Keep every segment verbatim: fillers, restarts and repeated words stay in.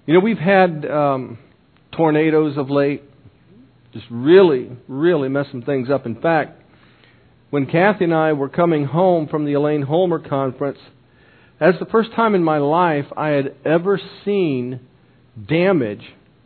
You know, we've had um, tornadoes of late, just really, really messing things up. In fact, when Kathy and I were coming home from the Elaine Holmer conference, that's the first time in my life I had ever seen damage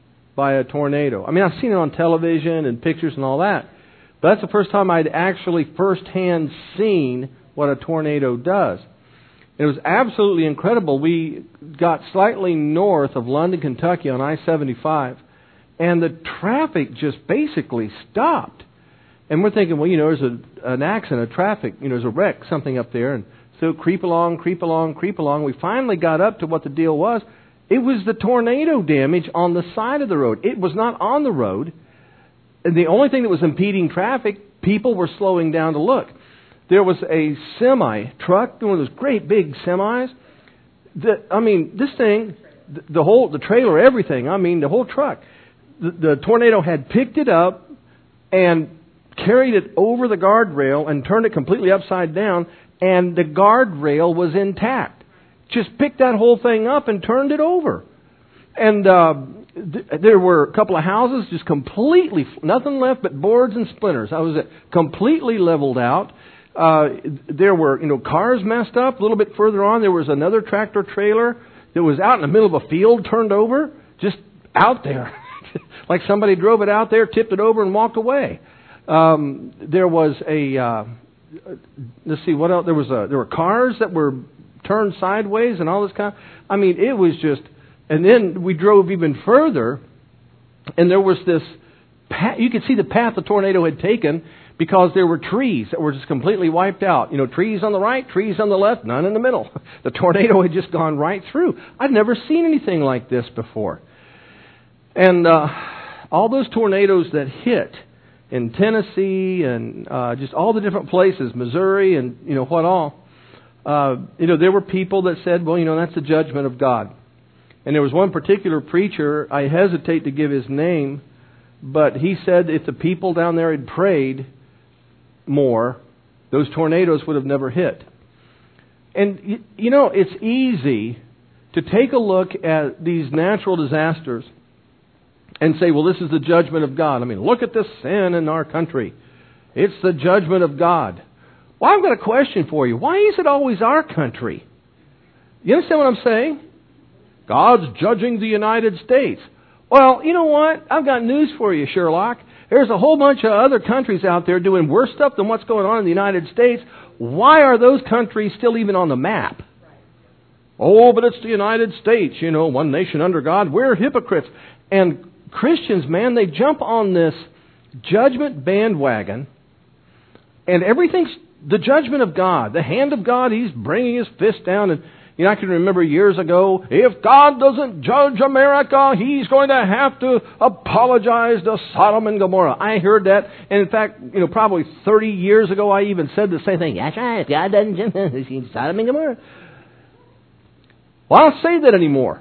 by a tornado. I mean, I've seen it on television and pictures and all that, but that's the first time I'd actually firsthand seen what a tornado does. It was absolutely incredible. We got slightly north of London, Kentucky on I seventy-five, and the traffic just basically stopped. And we're thinking, well, you know, there's a, an accident, a traffic, you know, there's a wreck, something up there. And so creep along, creep along, creep along. We finally got up to what the deal was. It was the tornado damage on the side of the road. It was not on the road. And the only thing that was impeding traffic, people were slowing down to look. There was a semi truck, one of those great big semis. The, I mean, this thing, the, the whole, the trailer, everything. I mean, the whole truck. The, the tornado had picked it up and carried it over the guardrail and turned it completely upside down, and the guardrail was intact. Just picked that whole thing up and turned it over. And uh, th- there were a couple of houses just completely, nothing left but boards and splinters. I was completely leveled out. Uh, there were, you know, cars messed up. A little bit further on, there was another tractor trailer that was out in the middle of a field, turned over, just out there. Like somebody drove it out there, tipped it over, and walked away. Um, there was a, uh, let's see, what else? There was a, there were cars that were turned sideways and all this kind of, I mean, it was just, and then we drove even further, and there was this, path, you could see the path the tornado had taken, because there were trees that were just completely wiped out. You know, trees on the right, trees on the left, none in the middle. The tornado had just gone right through. I'd never seen anything like this before. And uh, all those tornadoes that hit in Tennessee and uh, just all the different places, Missouri and, you know, what all, uh, you know, there were people that said, well, you know, that's the judgment of God. And there was one particular preacher, I hesitate to give his name, but he said if the people down there had prayed more, those tornadoes would have never hit. And, you know, it's easy to take a look at these natural disasters and say, well, this is the judgment of God. I mean, look at this sin in our country. It's the judgment of God. Well, I've got a question for you. Why is it always our country? You understand what I'm saying? God's judging the United States. Well, you know what? I've got news for you, Sherlock. There's a whole bunch of other countries out there doing worse stuff than what's going on in the United States. Why are those countries still even on the map? Oh, but it's the United States, you know, one nation under God. We're hypocrites. And Christians, man, they jump on this judgment bandwagon, and everything's the judgment of God. The hand of God, He's bringing His fist down. And you know, I can remember years ago, if God doesn't judge America, He's going to have to apologize to Sodom and Gomorrah. I heard that, and in fact, you know, probably thirty years ago, I even said the same thing. That's right, if God doesn't judge Sodom and Gomorrah. Well, I don't say that anymore.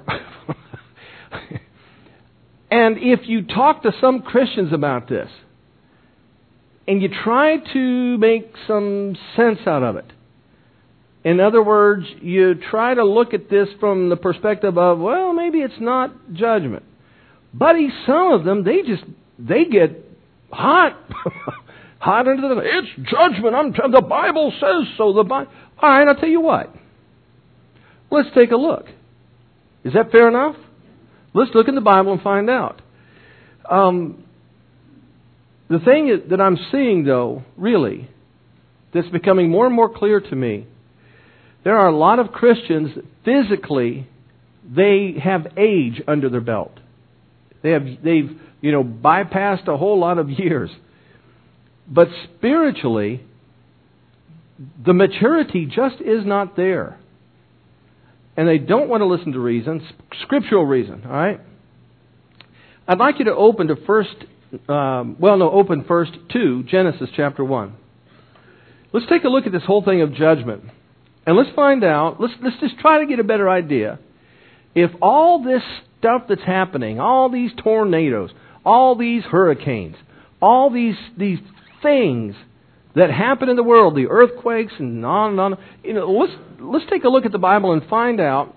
And if you talk to some Christians about this, and you try to make some sense out of it, in other words, you try to look at this from the perspective of, well, maybe it's not judgment. Buddy, some of them, they just, they get hot. Hot into the, it's judgment. I'm, the Bible says so. The Bible. All right, I'll tell you what. Let's take a look. Is that fair enough? Let's look in the Bible and find out. Um, the thing that I'm seeing, though, really, that's becoming more and more clear to me, there are a lot of Christians that physically, they have age under their belt. They have, they've, you know, bypassed a whole lot of years. But spiritually, the maturity just is not there. And they don't want to listen to reason, scriptural reason, all right? I'd like you to open to first, um, well, no, open first to Genesis chapter one. Let's take a look at this whole thing of judgment. And let's find out, let's, let's just try to get a better idea. If all this stuff that's happening, all these tornadoes, all these hurricanes, all these these things that happen in the world, the earthquakes and on and on, you know, let's let's take a look at the Bible and find out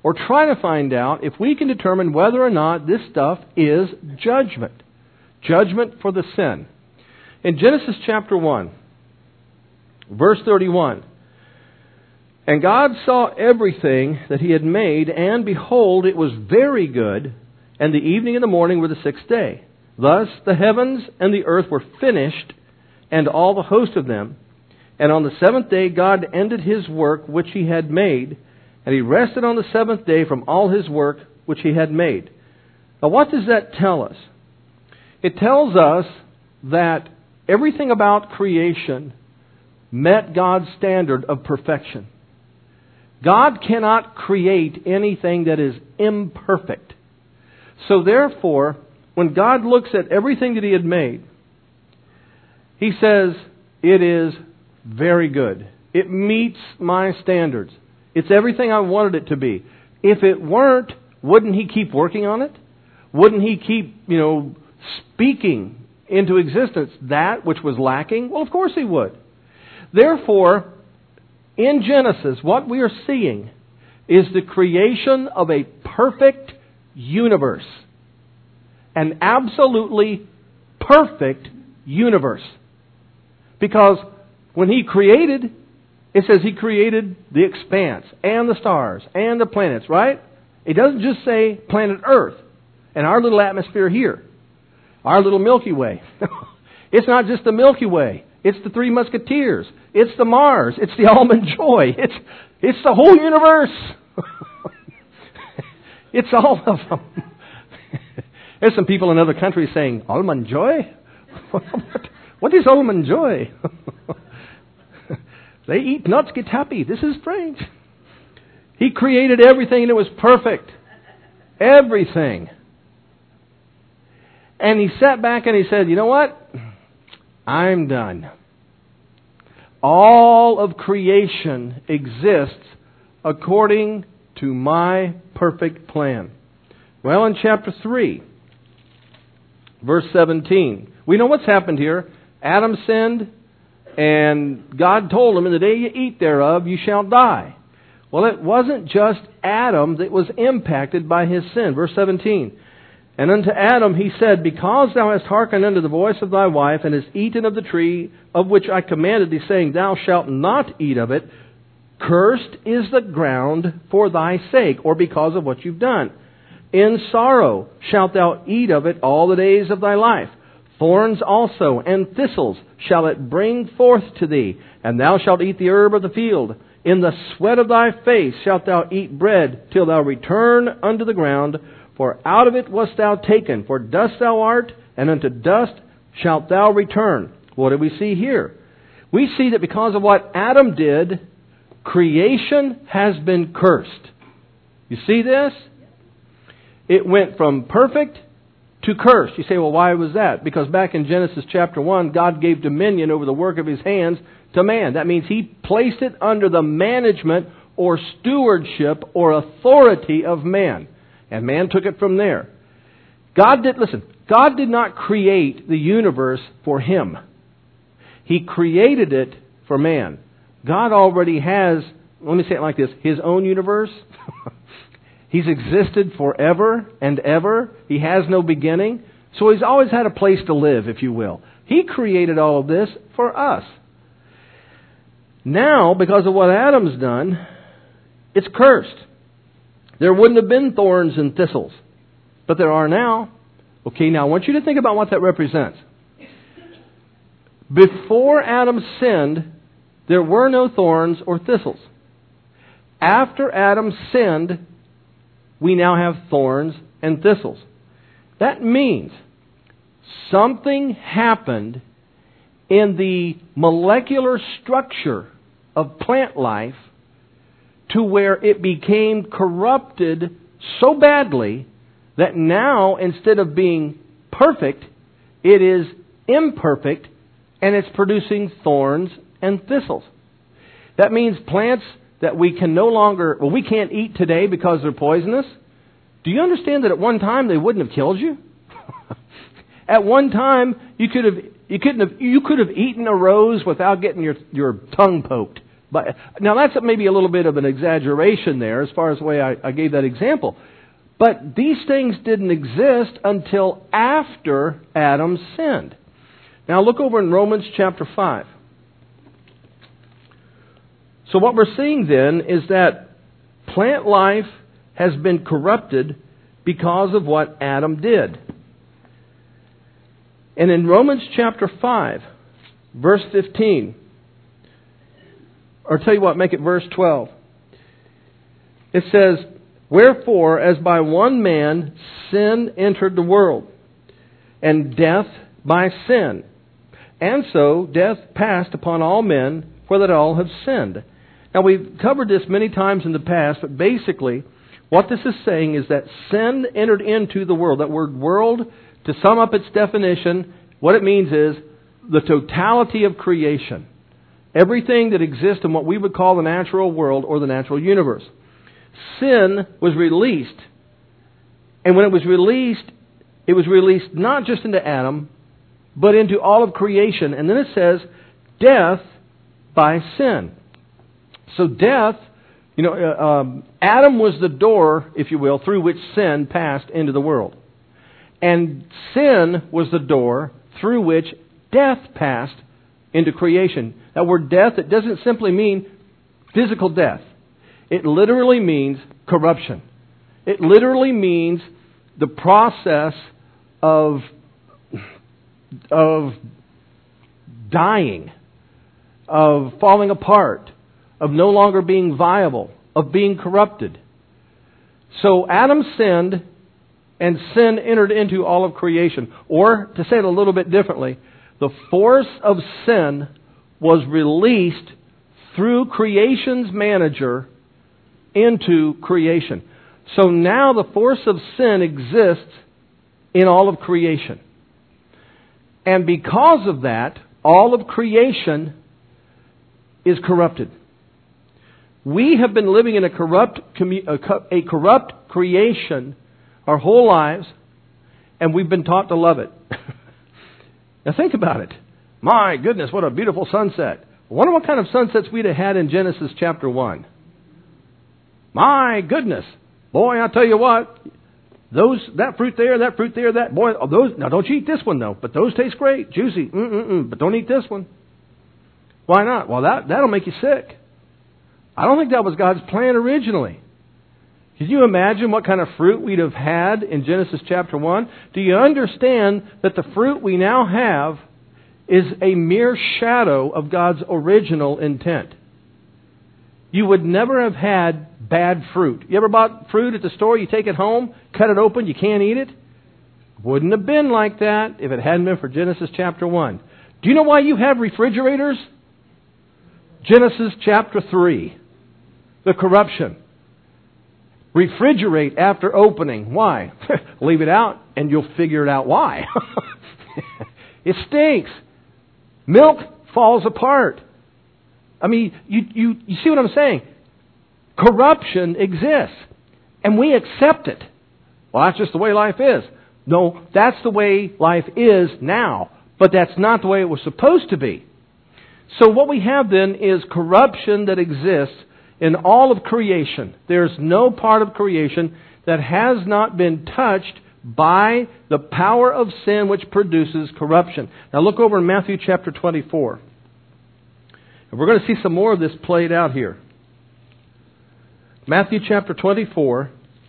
or try to find out if we can determine whether or not this stuff is judgment. Judgment for the sin. In Genesis chapter one, verse thirty-one, "And God saw everything that He had made, and behold, it was very good, and the evening and the morning were the sixth day. Thus the heavens and the earth were finished, and all the host of them. And on the seventh day God ended His work which He had made, and He rested on the seventh day from all His work which He had made." Now what does that tell us? It tells us that everything about creation met God's standard of perfection. God cannot create anything that is imperfect. So therefore, when God looks at everything that He had made, He says, it is very good. It meets my standards. It's everything I wanted it to be. If it weren't, wouldn't He keep working on it? Wouldn't He keep, you know, speaking into existence that which was lacking? Well, of course He would. Therefore, in Genesis, what we are seeing is the creation of a perfect universe. An absolutely perfect universe. Because when He created, it says He created the expanse and the stars and the planets, right? It doesn't just say planet Earth and our little atmosphere here. Our little Milky Way. It's not just the Milky Way. It's the Three Musketeers. It's the Mars. It's the Almond Joy. It's it's the whole universe. It's all of them. There's some people in other countries saying, Almond Joy? what, what is Almond Joy? They eat nuts, get happy. This is strange. He created everything and it was perfect. Everything. And He sat back and He said, you know what? I'm done. All of creation exists according to my perfect plan. Well, in chapter three, verse seventeen, we know what's happened here. Adam sinned, and God told him, in the day you eat thereof, you shall die. Well, it wasn't just Adam that was impacted by his sin. Verse seventeen, "And unto Adam He said, Because thou hast hearkened unto the voice of thy wife, and hast eaten of the tree of which I commanded thee, saying, Thou shalt not eat of it, cursed is the ground for thy sake," or because of what you've done. "In sorrow shalt thou eat of it all the days of thy life. Thorns also and thistles shall it bring forth to thee, and thou shalt eat the herb of the field. In the sweat of thy face shalt thou eat bread, till thou return unto the ground, for out of it wast thou taken. For dust thou art, and unto dust shalt thou return." What do we see here? We see that because of what Adam did, creation has been cursed. You see this? It went from perfect to cursed. You say, well, why was that? Because back in Genesis chapter one, God gave dominion over the work of His hands to man. That means He placed it under the management or stewardship or authority of man. And man took it from there. God did, listen, God did not create the universe for Him. He created it for man. God already has, let me say it like this, His own universe. He's existed forever and ever. He has no beginning. So He's always had a place to live, if you will. He created all of this for us. Now, because of what Adam's done, it's cursed. There wouldn't have been thorns and thistles, but there are now. Okay, now I want you to think about what that represents. Before Adam sinned, there were no thorns or thistles. After Adam sinned, we now have thorns and thistles. That means something happened in the molecular structure of plant life to where it became corrupted so badly that now, instead of being perfect, it is imperfect and it's producing thorns and thistles. That means plants that we can no longer, well, we can't eat today because they're poisonous. Do you understand that at one time they wouldn't have killed you? At one time you could have you couldn't have you could have eaten a rose without getting your your tongue poked. But now that's maybe a little bit of an exaggeration there as far as the way I, I gave that example. But these things didn't exist until after Adam sinned. Now look over in Romans chapter five. So what we're seeing then is that plant life has been corrupted because of what Adam did. And in Romans chapter five, verse fifteen, or tell you what, make it verse twelve. It says, "Wherefore, as by one man sin entered the world, and death by sin. And so death passed upon all men, for that all have sinned." Now, we've covered this many times in the past, but basically, what this is saying is that sin entered into the world. That word world, to sum up its definition, what it means is the totality of creation. Everything that exists in what we would call the natural world or the natural universe. Sin was released. And when it was released, it was released not just into Adam, but into all of creation. And then it says, death by sin. So death, you know, uh, um, Adam was the door, if you will, through which sin passed into the world. And sin was the door through which death passed into creation. That word death, it doesn't simply mean physical death. It literally means corruption. It literally means the process of, of dying, of falling apart, of no longer being viable, of being corrupted. So Adam sinned, and sin entered into all of creation. Or, to say it a little bit differently, the force of sin was released through creation's manager into creation. So now the force of sin exists in all of creation. And because of that, all of creation is corrupted. We have been living in a corrupt, a corrupt creation our whole lives, and we've been taught to love it. Now think about it. My goodness, what a beautiful sunset. I wonder what kind of sunsets we'd have had in Genesis chapter one. My goodness. Boy, I'll tell you what. Those, that fruit there, that fruit there, that, boy, oh, those, now don't you eat this one though, but those taste great, juicy, mm-mm-mm, but don't eat this one. Why not? Well, that, that'll make you sick. I don't think that was God's plan originally. Can you imagine what kind of fruit we'd have had in Genesis chapter one? Do you understand that the fruit we now have is a mere shadow of God's original intent? You would never have had bad fruit. You ever bought fruit at the store, you take it home, cut it open, you can't eat it? Wouldn't have been like that if it hadn't been for Genesis chapter one. Do you know why you have refrigerators? Genesis chapter three. The corruption. Refrigerate after opening. Why? Leave it out and you'll figure it out why. It stinks. Milk falls apart. I mean, you, you, you see what I'm saying? Corruption exists. And we accept it. Well, that's just the way life is. No, that's the way life is now. But that's not the way it was supposed to be. So what we have then is corruption that exists in all of creation. There's no part of creation that has not been touched by the power of sin which produces corruption. Now look over in Matthew chapter twenty-four. And we're going to see some more of this played out here. Matthew chapter twenty-four.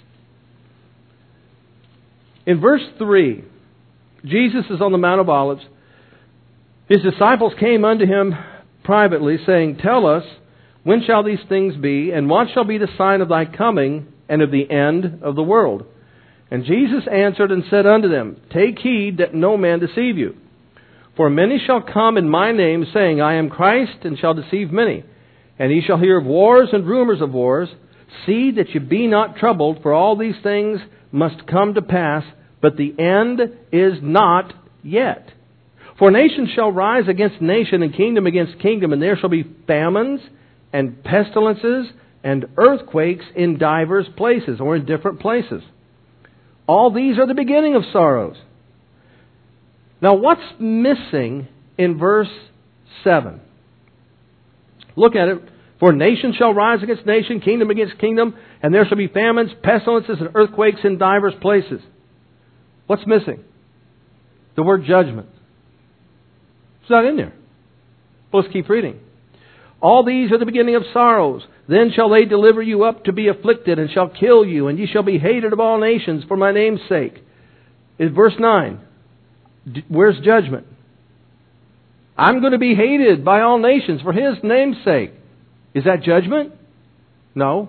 In verse three, Jesus is on the Mount of Olives. His disciples came unto Him privately, saying, Tell us, when shall these things be, and what shall be the sign of Thy coming and of the end of the world? And Jesus answered and said unto them, Take heed that no man deceive you. For many shall come in my name, saying, I am Christ, and shall deceive many. And ye shall hear of wars and rumors of wars. See that ye be not troubled, for all these things must come to pass, but the end is not yet. For nation shall rise against nation, and kingdom against kingdom, and there shall be famines, and pestilences, and earthquakes in divers places, or in different places. All these are the beginning of sorrows. Now, what's missing in verse seven? Look at it. For nation shall rise against nation, kingdom against kingdom, and there shall be famines, pestilences, and earthquakes in divers places. What's missing? The word judgment. It's not in there. Well, let's keep reading. All these are the beginning of sorrows. Then shall they deliver you up to be afflicted, and shall kill you, and ye shall be hated of all nations for my name's sake. In verse nine, where's judgment? I'm going to be hated by all nations for His name's sake. Is that judgment? No.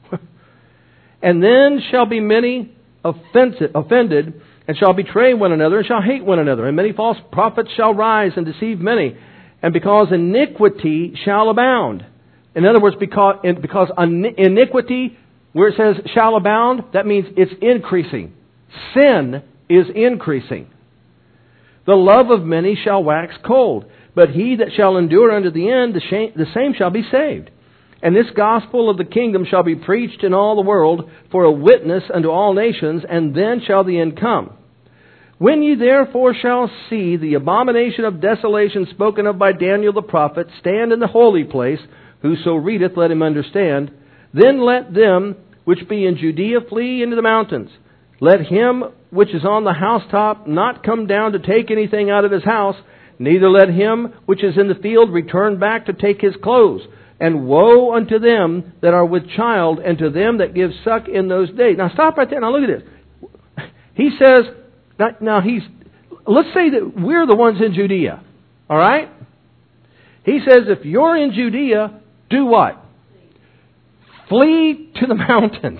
And then shall be many offended, and shall betray one another, and shall hate one another. And many false prophets shall rise and deceive many. And because iniquity shall abound. In other words, because, because iniquity, where it says shall abound, that means it's increasing. Sin is increasing. The love of many shall wax cold. But he that shall endure unto the end, the same shall be saved. And this gospel of the kingdom shall be preached in all the world for a witness unto all nations, and then shall the end come. When ye therefore shall see the abomination of desolation spoken of by Daniel the prophet stand in the holy place, whoso readeth, let him understand. Then let them which be in Judea flee into the mountains. Let him which is on the housetop not come down to take anything out of his house, neither let him which is in the field return back to take his clothes. And woe unto them that are with child, and to them that give suck in those days. Now stop right there. Now look at this. He says, now he's, let's say that we're the ones in Judea. All right? He says, if you're in Judea, do what? Flee to the mountains.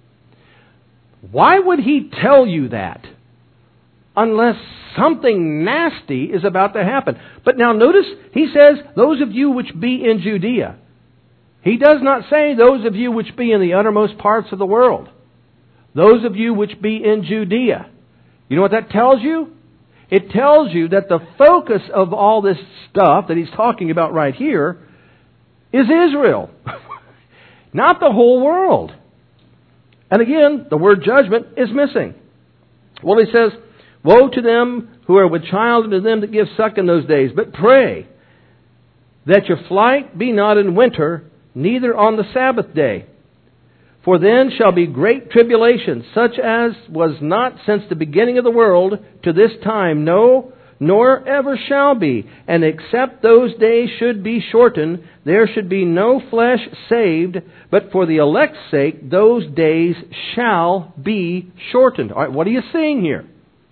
Why would he tell you that? Unless something nasty is about to happen. But now notice, he says, those of you which be in Judea. He does not say those of you which be in the uttermost parts of the world. Those of you which be in Judea. You know what that tells you? It tells you that the focus of all this stuff that he's talking about right here is Israel. Not the whole world. And again, the word judgment is missing. Well, he says, woe to them who are with child, and to them that give suck in those days. But pray that your flight be not in winter, neither on the Sabbath day. For then shall be great tribulation, such as was not since the beginning of the world to this time, no, nor ever shall be. And except those days should be shortened, there should be no flesh saved, but for the elect's sake, those days shall be shortened. All right, what are you seeing here?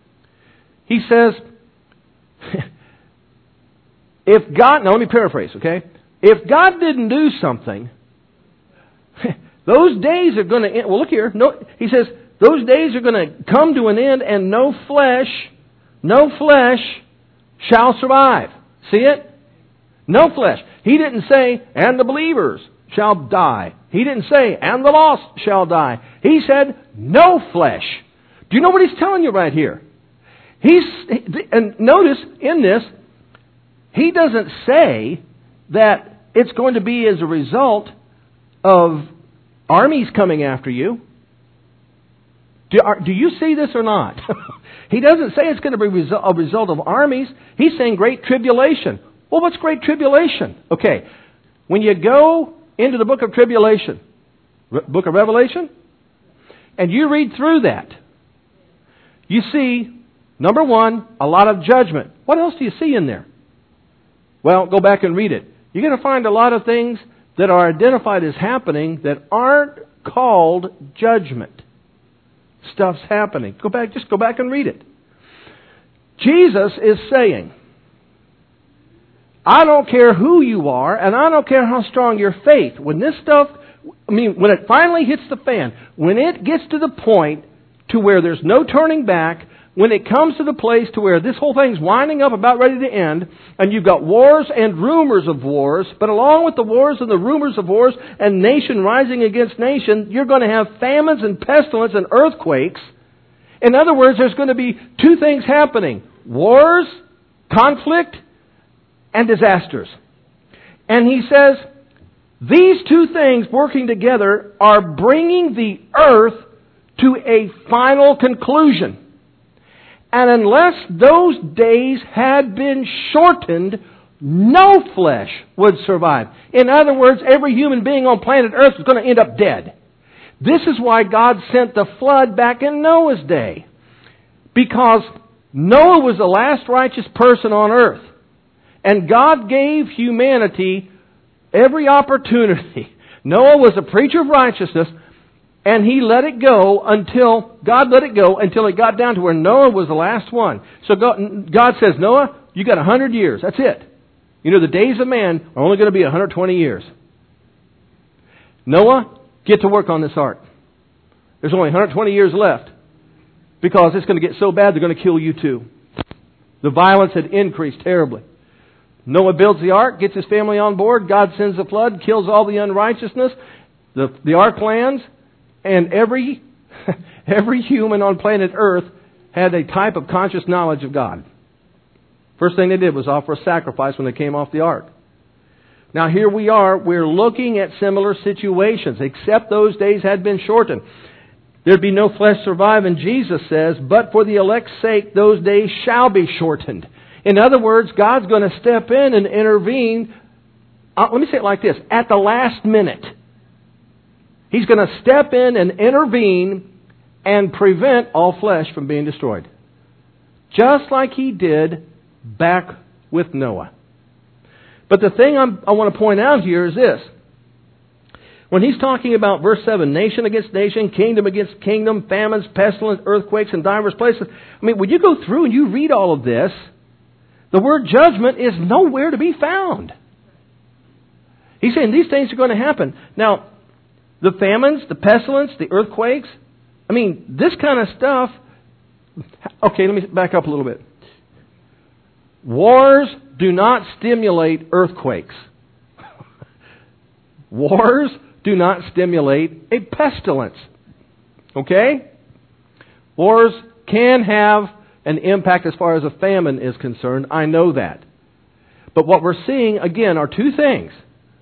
He says, if God, now let me paraphrase, okay? If God didn't do something, those days are going to end. Well, look here. No, he says, those days are going to come to an end, and no flesh, no flesh shall survive. See it? No flesh. He didn't say, and the believers shall die. He didn't say, and the lost shall die. He said, no flesh. Do you know what he's telling you right here? He's, and notice in this, he doesn't say that it's going to be as a result of armies coming after you. Do, are, do you see this or not? He doesn't say it's going to be a result of armies. He's saying great tribulation. Well, what's great tribulation? Okay, when you go into the book of tribulation, Re- book of Revelation, and you read through that, you see, number one, a lot of judgment. What else do you see in there? Well, go back and read it. You're going to find a lot of things that are identified as happening that aren't called judgment. Stuff's happening. Go back, just go back and read it. Jesus is saying, I don't care who you are, and I don't care how strong your faith. When this stuff, I mean, when it finally hits the fan, when it gets to the point to where there's no turning back, when it comes to the place to where this whole thing's winding up, about ready to end, and you've got wars and rumors of wars, but along with the wars and the rumors of wars and nation rising against nation, you're going to have famines and pestilence and earthquakes. In other words, there's going to be two things happening: wars, conflict, and disasters. And he says, these two things working together are bringing the earth to a final conclusion. And unless those days had been shortened, no flesh would survive. In other words, every human being on planet Earth was going to end up dead. This is why God sent the flood back in Noah's day. Because Noah was the last righteous person on earth. And God gave humanity every opportunity. Noah was a preacher of righteousness, and he let it go until, God let it go until it got down to where Noah was the last one. So God, God says, Noah, you got a hundred years. That's it. You know, the days of man are only going to be one hundred twenty years. Noah, get to work on this ark. There's only one hundred twenty years left. Because it's going to get so bad they're going to kill you too. The violence had increased terribly. Noah builds the ark, gets his family on board. God sends the flood, kills all the unrighteousness. The, the ark lands, and every, every human on planet Earth had a type of conscious knowledge of God. First thing they did was offer a sacrifice when they came off the ark. Now here we are, we're looking at similar situations, except those days had been shortened. There'd be no flesh surviving, Jesus says, but for the elect's sake, those days shall be shortened. In other words, God's going to step in and intervene. Uh, let me say it like this. At the last minute. He's going to step in and intervene and prevent all flesh from being destroyed. Just like He did back with Noah. But the thing I'm, I want to point out here is this. When he's talking about verse seven, nation against nation, kingdom against kingdom, famines, pestilence, earthquakes in divers places. I mean, when you go through and you read all of this, the word judgment is nowhere to be found. He's saying these things are going to happen. Now, the famines, the pestilence, the earthquakes, I mean, this kind of stuff. Okay, let me back up a little bit. Wars do not stimulate earthquakes. Wars do not stimulate a pestilence. Okay? Wars can have an impact as far as a famine is concerned. I know that. But what we're seeing, again, are two things.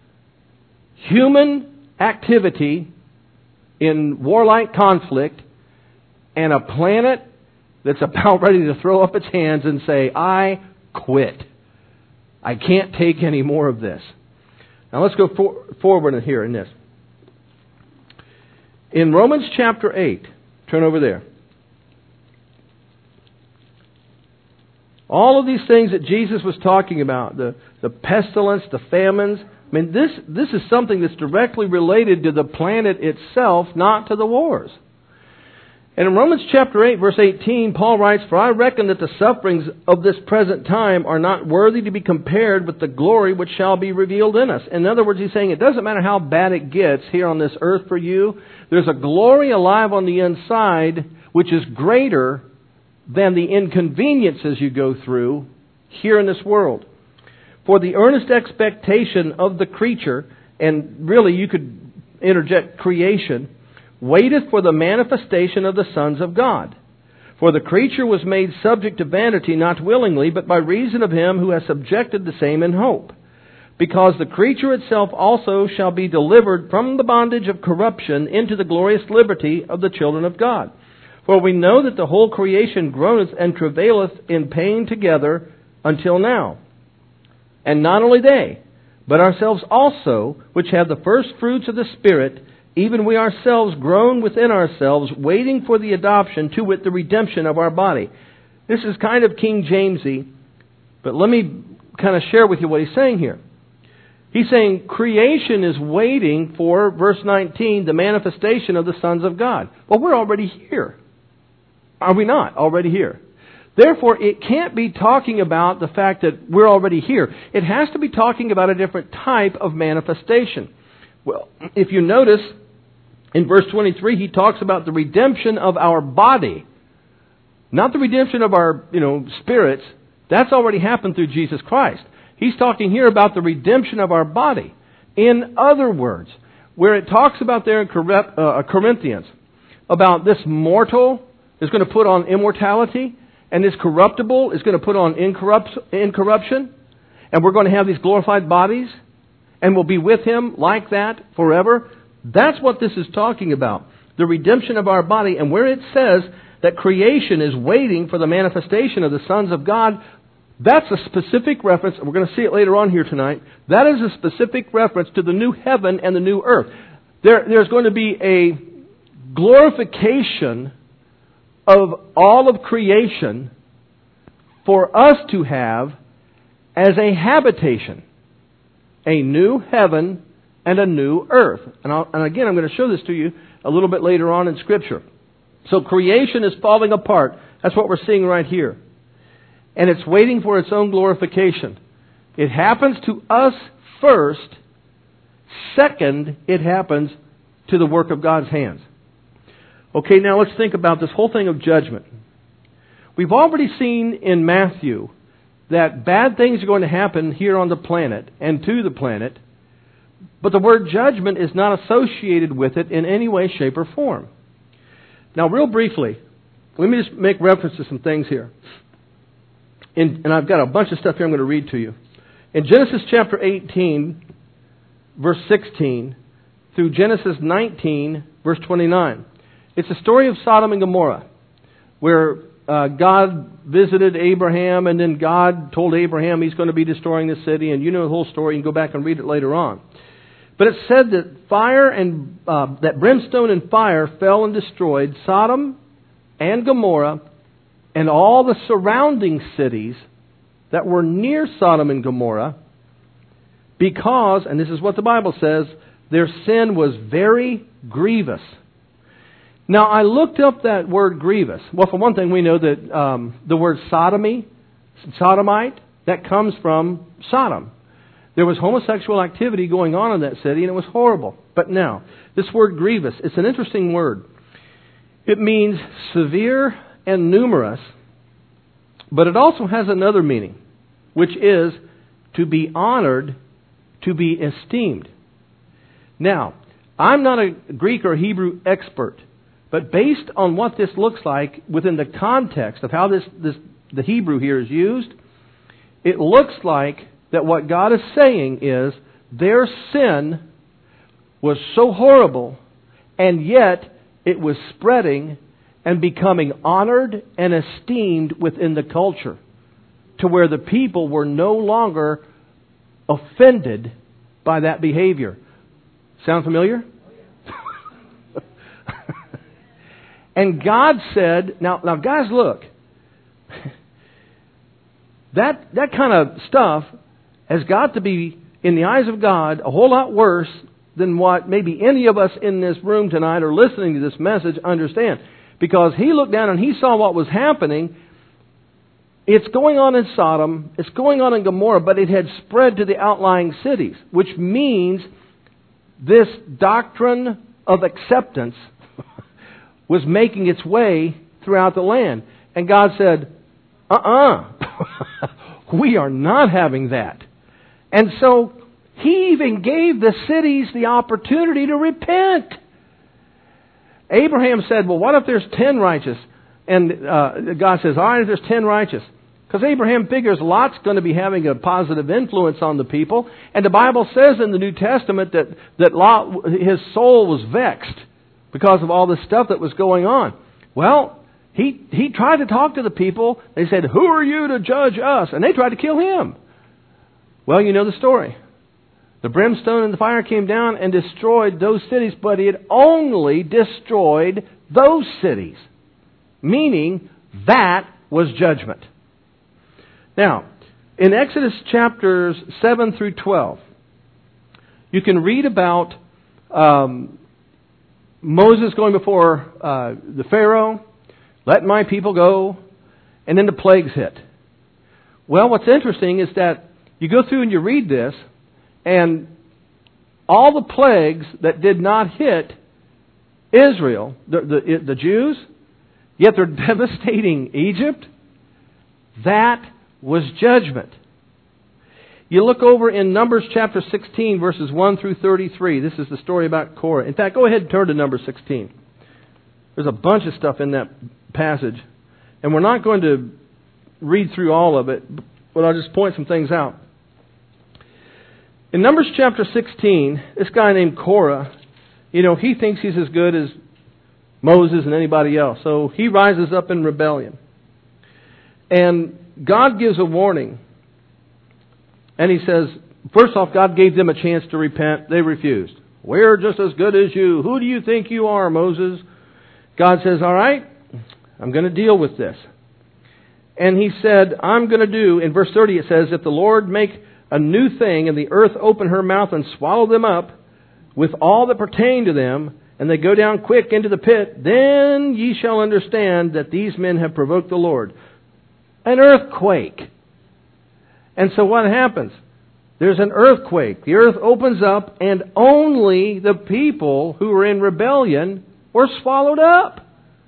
Human activity in warlike conflict and a planet that's about ready to throw up its hands and say, I quit. I can't take any more of this. Now let's go for, forward here in this. In Romans chapter eight, turn over there. All of these things that Jesus was talking about, the, the pestilence, the famines, I mean, this, this is something that's directly related to the planet itself, not to the wars. And in Romans chapter eight, verse eighteen, Paul writes, For I reckon that the sufferings of this present time are not worthy to be compared with the glory which shall be revealed in us. In other words, he's saying it doesn't matter how bad it gets here on this earth for you. There's a glory alive on the inside which is greater than the inconveniences you go through here in this world. For the earnest expectation of the creature, and really you could interject creation, waiteth for the manifestation of the sons of God. For the creature was made subject to vanity, not willingly, but by reason of him who has subjected the same in hope. Because the creature itself also shall be delivered from the bondage of corruption into the glorious liberty of the children of God. For we know that the whole creation groaneth and travaileth in pain together until now. And not only they, but ourselves also, which have the first fruits of the Spirit, even we ourselves groan within ourselves, waiting for the adoption, to wit, the redemption of our body. This is kind of King Jamesy, but let me kind of share with you what he's saying here. He's saying creation is waiting for, verse nineteen, the manifestation of the sons of God. Well, we're already here. Are we not already here? Therefore, it can't be talking about the fact that we're already here. It has to be talking about a different type of manifestation. Well, if you notice, in verse twenty-three, he talks about the redemption of our body. Not the redemption of our, you know, spirits. That's already happened through Jesus Christ. He's talking here about the redemption of our body. In other words, where it talks about there in Corinthians, about this mortal is going to put on immortality, and this corruptible is going to put on incorrupt, incorruption, and we're going to have these glorified bodies, and we'll be with Him like that forever. That's what this is talking about. The redemption of our body. And where it says that creation is waiting for the manifestation of the sons of God, That's a specific reference, we're going to see it later on here tonight. That is a specific reference to the new heaven and the new earth. There, there's going to be a glorification of all of creation for us to have as a habitation. A new heaven and a new earth. And, I'll, and again, I'm going to show this to you a little bit later on in Scripture. So creation is falling apart. That's what we're seeing right here. And it's waiting for its own glorification. It happens to us first. Second, it happens to the work of God's hands. Okay, now let's think about this whole thing of judgment. We've already seen in Matthew that bad things are going to happen here on the planet and to the planet, but the word judgment is not associated with it in any way, shape, or form. Now, real briefly, let me just make reference to some things here. In, and I've got a bunch of stuff here I'm going to read to you. In Genesis chapter eighteen, verse sixteen, through Genesis nineteen, verse twenty-nine, it's the story of Sodom and Gomorrah, where uh, God visited Abraham, and then God told Abraham He's going to be destroying the city, and you know the whole story. You can go back and read it later on. But it said that fire and uh, that brimstone and fire fell and destroyed Sodom and Gomorrah and all the surrounding cities that were near Sodom and Gomorrah, because, and this is what the Bible says, their sin was very grievous. Now, I looked up that word grievous. Well, for one thing, we know that um, the word sodomy, sodomite, that comes from Sodom. There was homosexual activity going on in that city, and it was horrible. But now, this word grievous, it's an interesting word. It means severe and numerous, but it also has another meaning, which is to be honored, to be esteemed. Now, I'm not a Greek or Hebrew expert, but based on what this looks like within the context of how this, this the Hebrew here is used, it looks like that what God is saying is their sin was so horrible, and yet it was spreading and becoming honored and esteemed within the culture, to where the people were no longer offended by that behavior. Sound familiar? And God said, now, now guys, look, that that kind of stuff has got to be, in the eyes of God, a whole lot worse than what maybe any of us in this room tonight or listening to this message understand. Because He looked down and He saw what was happening. It's going on in Sodom, it's going on in Gomorrah, but it had spread to the outlying cities, which means this doctrine of acceptance was making its way throughout the land. And God said, uh-uh, we are not having that. And so He even gave the cities the opportunity to repent. Abraham said, well, what if there's ten righteous? And uh, God says, all right, if there's ten righteous. Because Abraham figures Lot's going to be having a positive influence on the people. And the Bible says in the New Testament that, that Lot, his soul was vexed because of all this stuff that was going on. Well, he, he tried to talk to the people. They said, who are you to judge us? And they tried to kill him. Well, you know the story. The brimstone and the fire came down and destroyed those cities, but it only destroyed those cities. Meaning, that was judgment. Now, in Exodus chapters seven through twelve, you can read about um, Moses going before uh, the Pharaoh, let my people go, and then the plagues hit. Well, what's interesting is that you go through and you read this, and all the plagues that did not hit Israel, the, the, the Jews, yet they're devastating Egypt, that was judgment. You look over in Numbers chapter sixteen, verses one through thirty-three. This is the story about Korah. In fact, go ahead and turn to Numbers sixteen. There's a bunch of stuff in that passage. And we're not going to read through all of it, but I'll just point some things out. In Numbers chapter sixteen, this guy named Korah, you know, he thinks he's as good as Moses and anybody else. So he rises up in rebellion. And God gives a warning. And He says, first off, God gave them a chance to repent. They refused. We're just as good as you. Who do you think you are, Moses? God says, all right, I'm going to deal with this. And He said, I'm going to do, in verse thirty it says, if the Lord make a new thing, and the earth open her mouth and swallow them up with all that pertain to them, and they go down quick into the pit, then ye shall understand that these men have provoked the Lord. An earthquake. And so what happens? There's an earthquake. The earth opens up, and only the people who were in rebellion were swallowed up.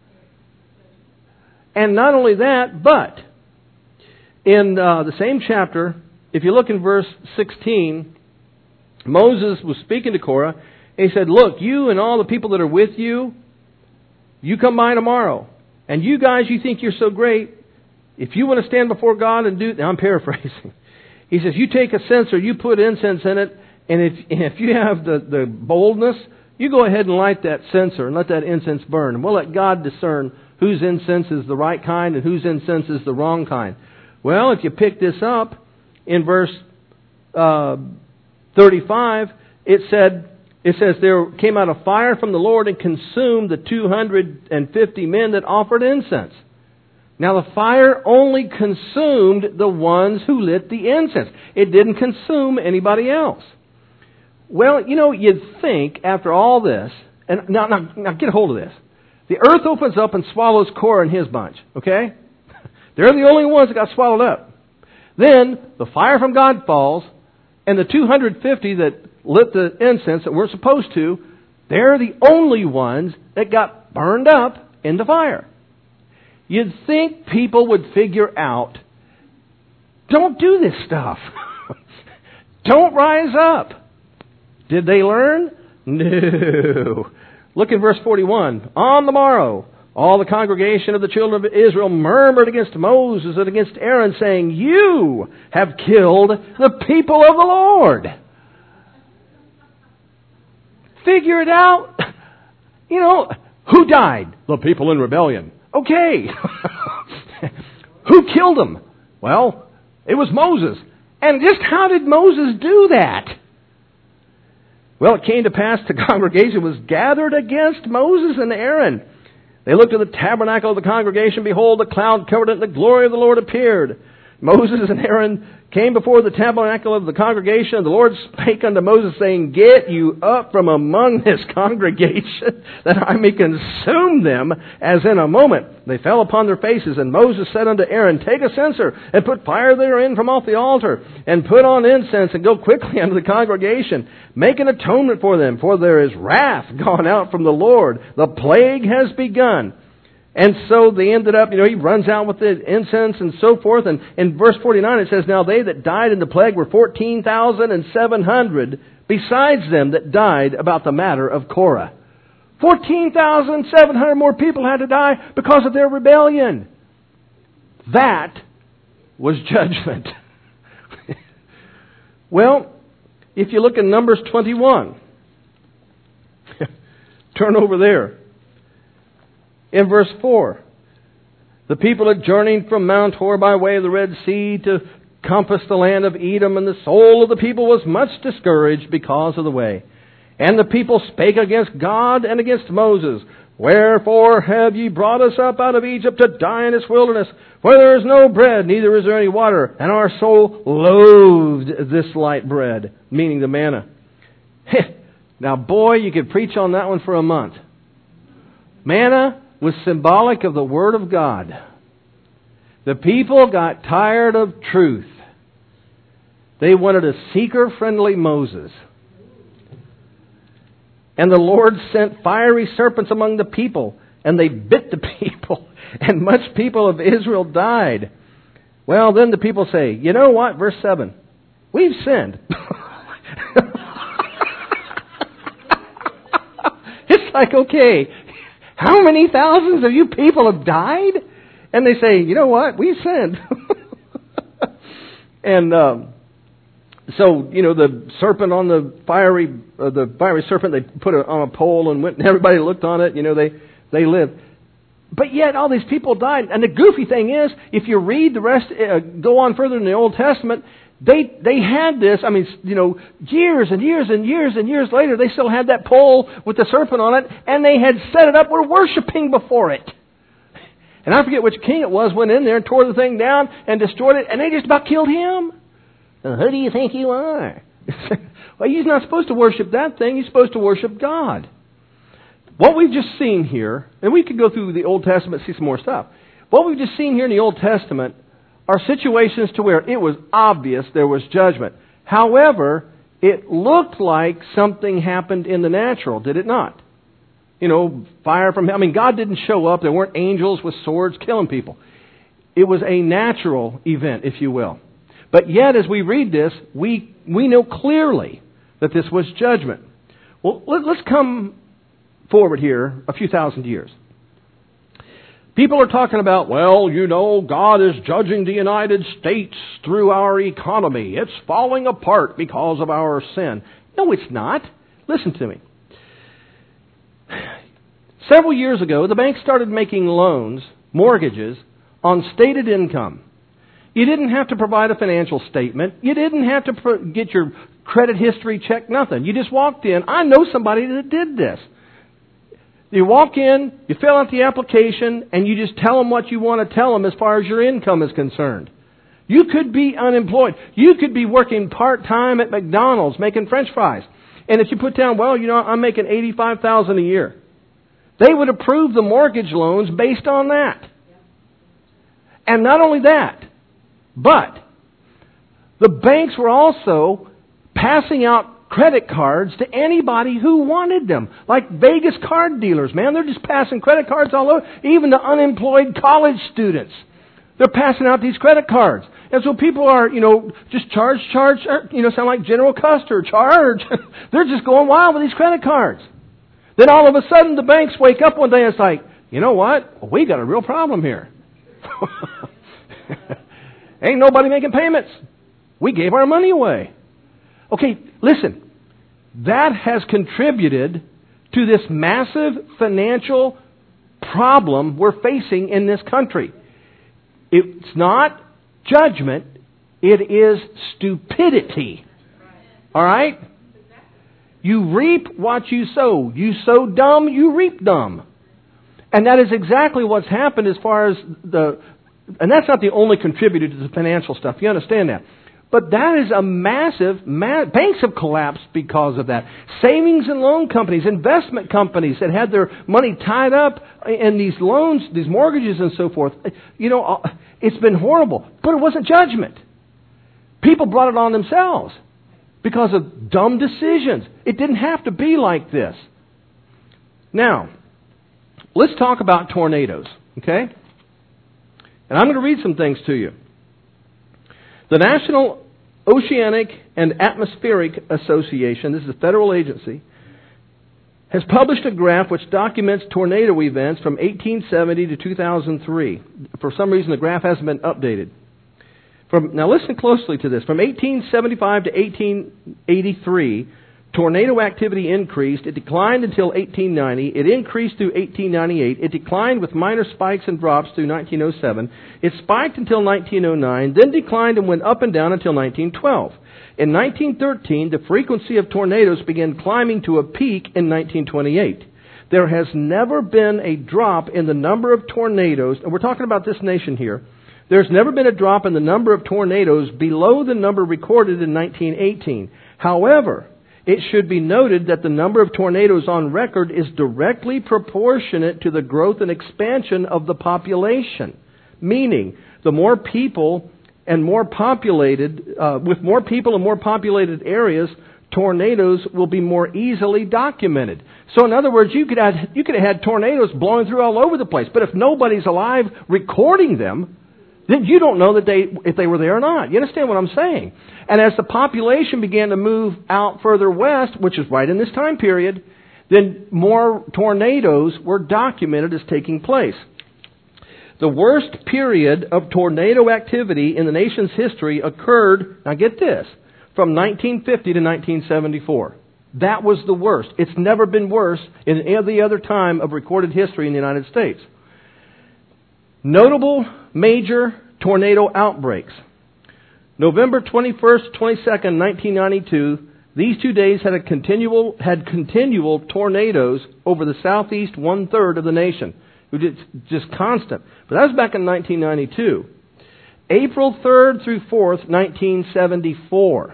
And not only that, but in uh, the same chapter, if you look in verse sixteen, Moses was speaking to Korah, and he said, look, you and all the people that are with you, you come by tomorrow. And you guys, you think you're so great. If you want to stand before God and do... Now I'm paraphrasing. He says, you take a censer, you put incense in it, and if, if you have the, the boldness, you go ahead and light that censer and let that incense burn. And we'll let God discern whose incense is the right kind and whose incense is the wrong kind. Well, if you pick this up, in verse uh, thirty-five, it said, it says, there came out a fire from the Lord and consumed the two hundred fifty men that offered incense. Now the fire only consumed the ones who lit the incense. It didn't consume anybody else. Well, you know, you'd think after all this, and now, now, now get a hold of this. The earth opens up and swallows Korah and his bunch, okay? They're the only ones that got swallowed up. Then the fire from God falls, and the two hundred fifty that lit the incense that weren't supposed to, they're the only ones that got burned up in the fire. You'd think people would figure out, don't do this stuff. Don't rise up. Did they learn? No. Look in verse forty-one. On the morrow, all the congregation of the children of Israel murmured against Moses and against Aaron, saying, you have killed the people of the Lord. Figure it out. You know, who died? The people in rebellion. Okay. Who killed them? Well, it was Moses. And just how did Moses do that? Well, it came to pass the congregation was gathered against Moses and Aaron. They looked at the tabernacle of the congregation. Behold, the cloud covered it, and the glory of the Lord appeared. Moses and Aaron came before the tabernacle of the congregation, and the Lord spake unto Moses, saying, get you up from among this congregation, that I may consume them as in a moment. They fell upon their faces, and Moses said unto Aaron, take a censer, and put fire therein from off the altar, and put on incense, and go quickly unto the congregation. Make an atonement for them, for there is wrath gone out from the Lord. The plague has begun. And so they ended up, you know, he runs out with the incense and so forth. And in verse forty-nine it says, now they that died in the plague were fourteen thousand seven hundred, besides them that died about the matter of Korah. fourteen thousand seven hundred more people had to die because of their rebellion. That was judgment. Well, if you look in Numbers twenty-one, turn over there. In verse four, the people had journeyed from Mount Hor by way of the Red Sea to compass the land of Edom, and the soul of the people was much discouraged because of the way. And the people spake against God and against Moses, wherefore have ye brought us up out of Egypt to die in this wilderness, where there is no bread, neither is there any water, and our soul loathed this light bread, meaning the manna. Now, boy, you could preach on that one for a month. Manna was symbolic of the Word of God. The people got tired of truth. They wanted a seeker-friendly Moses. And the Lord sent fiery serpents among the people, and they bit the people, and much people of Israel died. Well, then the people say, you know what? Verse seven, we've sinned. It's like, okay, how many thousands of you people have died? And they say, you know what? We've sinned. And um, so, you know, the serpent on the fiery, uh, the fiery serpent, they put it on a pole and went, and everybody looked on it. You know, they, they lived. But yet all these people died. And the goofy thing is, if you read the rest, uh, go on further in the Old Testament, they they had this, I mean, you know, years and years and years and years later, they still had that pole with the serpent on it, and they had set it up, were worshiping before it. And I forget which king it was, went in there and tore the thing down and destroyed it, and they just about killed him. Now, who do you think you are? Well, you're not supposed to worship that thing. You're supposed to worship God. What we've just seen here, and we could go through the Old Testament and see some more stuff. What we've just seen here in the Old Testament are situations to where it was obvious there was judgment. However, it looked like something happened in the natural, did it not? You know, fire from heaven. I mean, God didn't show up. There weren't angels with swords killing people. It was a natural event, if you will. But yet, as we read this, we we know clearly that this was judgment. Well, let, let's come forward here a few thousand years. People are talking about, well, you know, God is judging the United States through our economy. It's falling apart because of our sin. No, it's not. Listen to me. Several years ago, the bank started making loans, mortgages, on stated income. You didn't have to provide a financial statement. You didn't have to pr- get your credit history checked, nothing. You just walked in. I know somebody that did this. You walk in, you fill out the application, and you just tell them what you want to tell them as far as your income is concerned. You could be unemployed. You could be working part-time at McDonald's making French fries. And if you put down, well, you know, I'm making eighty-five thousand dollars a year, they would approve the mortgage loans based on that. And not only that, but the banks were also passing out credit cards to anybody who wanted them. Like Vegas card dealers, man. They're just passing credit cards all over. Even the unemployed college students. They're passing out these credit cards. And so people are, you know, just charge, charge, you know, sound like General Custer, charge. They're just going wild with these credit cards. Then all of a sudden the banks wake up one day and it's like, you know what? Well, we got a real problem here. Ain't nobody making payments. We gave our money away. Okay, listen. That has contributed to this massive financial problem we're facing in this country. It's not judgment. It is stupidity. All right? You reap what you sow. You sow dumb, you reap dumb. And that is exactly what's happened as far as the... And that's not the only contributor to the financial stuff. You understand that. But that is a massive... Ma- banks have collapsed because of that. Savings and loan companies, investment companies that had their money tied up in these loans, these mortgages and so forth. You know, it's been horrible. But it wasn't judgment. People brought it on themselves because of dumb decisions. It didn't have to be like this. Now, let's talk about tornadoes, okay? And I'm going to read some things to you. The National Oceanic and Atmospheric Association, this is a federal agency, has published a graph which documents tornado events from eighteen seventy to two thousand three. For some reason, the graph hasn't been updated. From, now listen closely to this. From eighteen seventy-five to eighteen eighty-three, tornado activity increased. It declined until eighteen ninety. It increased through eighteen ninety-eight. It declined with minor spikes and drops through nineteen oh seven. It spiked until nineteen oh nine, then declined and went up and down until nineteen twelve. In nineteen thirteen, the frequency of tornadoes began climbing to a peak in nineteen twenty-eight. There has never been a drop in the number of tornadoes, and we're talking about this nation here. There's never been a drop in the number of tornadoes below the number recorded in nineteen eighteen. However, it should be noted that the number of tornadoes on record is directly proportionate to the growth and expansion of the population. Meaning, the more people and more populated, uh, with more people and more populated areas, tornadoes will be more easily documented. So in other words, you could have, you could have had tornadoes blowing through all over the place. But if nobody's alive recording them, then you don't know that they, if they were there or not. You understand what I'm saying? And as the population began to move out further west, which is right in this time period, then more tornadoes were documented as taking place. The worst period of tornado activity in the nation's history occurred, now get this, from nineteen fifty to nineteen seventy-four. That was the worst. It's never been worse in any other time of recorded history in the United States. Notable major tornado outbreaks. November twenty-first, twenty-second, nineteen ninety-two, these two days had a continual had continual tornadoes over the southeast one-third of the nation. It was just constant. But that was back in nineteen ninety-two. April third through fourth, nineteen seventy-four.